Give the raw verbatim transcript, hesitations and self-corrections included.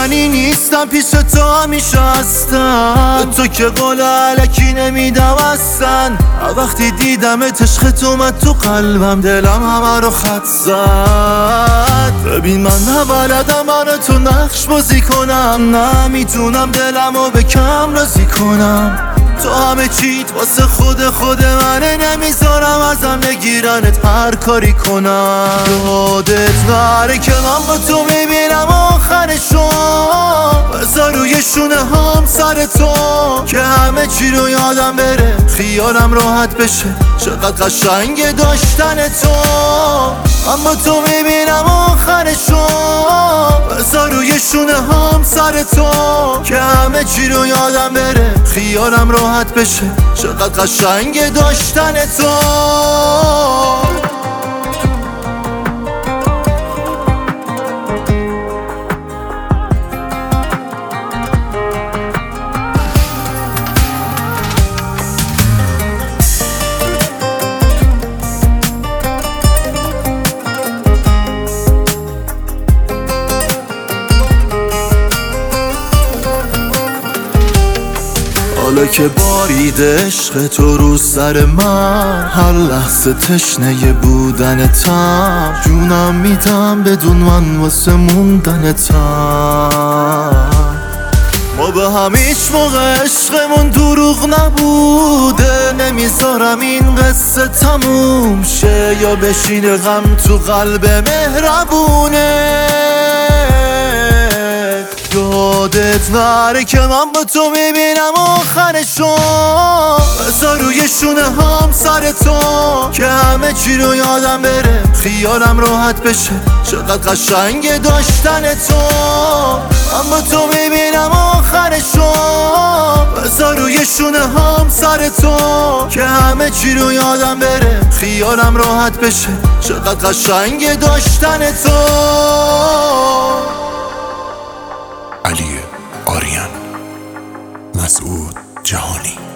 داشتنی نیستم پیش تو همیشه هستم، تو که قول علکی نمیدم هستن. وقتی دیدمت عشقت اومد تو قلبم، دلم همه رو خط زد. ببین من نبلدم برا تو نقش بازی کنم، نمیتونم دلمو به کم راضی کنم. تو همه چیت واسه خود خود منه، نمیذارم ازم بگیرنت هر کاری کنم. یادت نره که من با تو میبینم آخرشو، بذار روی شونه هم سر تو که همه چی رو یادم بره، خیالم راحت بشه. چقدر قشنگه داشتن تو، من با تو میبینم آخرشو، بذار روی شونه هم سر تو که همه چی رو یادم بره، خیالم راحت بشه. چقدر قشنگه داشتن تو. حالا که بارید عشق تو رو سر من، هر لحظه تشنه بودنتم، جونم میدم بدون من واسه موندنتم. ما به هم هیچ موقع عشقمون دروغ نبوده، نمیذارم این قصه تموم شه یا بشینه غم تو قلب مهربونه. یادت نره که من با تو میبینم آخرشو، بذار روی شونه هم سر تو که همه چی رو یادم بره، خیالم راحت بشه. چقدر قشنگه داشتن تو، من با تو میبینم آخرشو، بذار روی شونه هم سر تو که همه چی رو یادم بره، خیالم راحت بشه. چقدر قشنگه داشتن تو. علی آریان، مسعود جهانی.